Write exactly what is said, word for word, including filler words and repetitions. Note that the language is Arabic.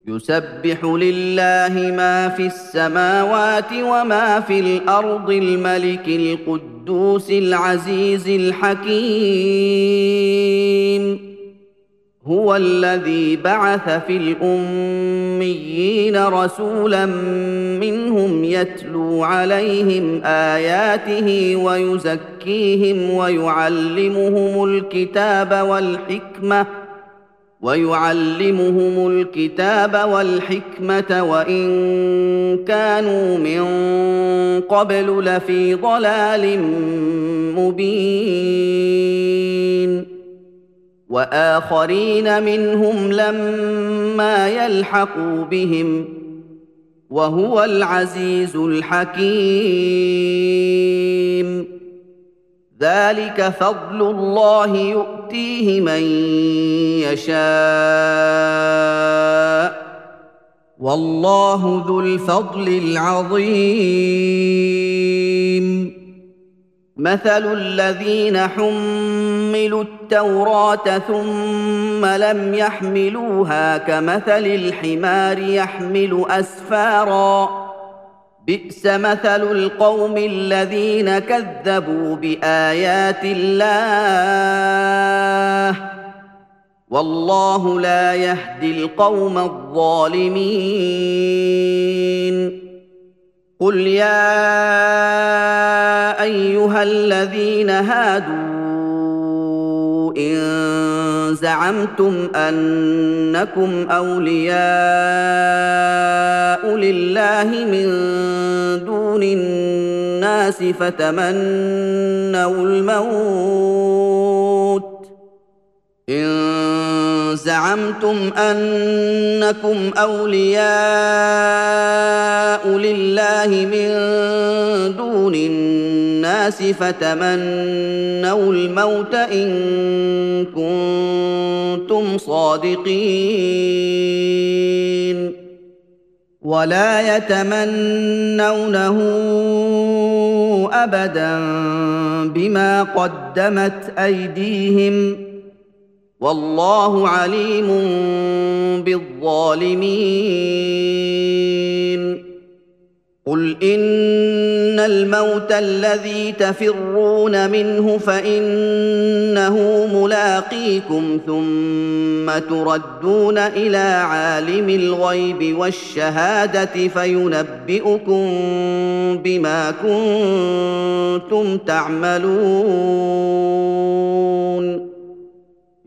يسبح لله ما في السماوات وما في الارض الملك القدوس العزيز الحكيم. هو الذي بعث في الاميين رسولا منهم يتلو عليهم اياته ويزكيهم ويعلمهم الكتاب والحكمه ويعلمهم الكتاب والحكمة وإن كانوا من قبل لفي ضلال مبين. وآخرين منهم لما يلحقوا بهم وهو العزيز الحكيم. ذلك فضل الله يؤتيه من يشاء والله ذو الفضل العظيم. مثل الذين حملوا التوراة ثم لم يحملوها كمثل الحمار يحمل أسفاراً بئس مثل القوم الذين كذبوا بآيات الله والله لا يهدي القوم الظالمين. قل يا أيها الذين هادوا إن زعمتم أنكم أولياء لله من دون الناس فتمنوا الموت إن زعمتم أنكم أولياء لله من دون الناس فتمنوا الموت إن كنتم صادقين ولا يتمنونه أبدا بما قدمت أيديهم والله عليم بالظالمين. قل إن الموت الذي تفرون منه فإنه ملاقيكم ثم تردون إلى عالم الغيب والشهادة فينبئكم بما كنتم تعملون.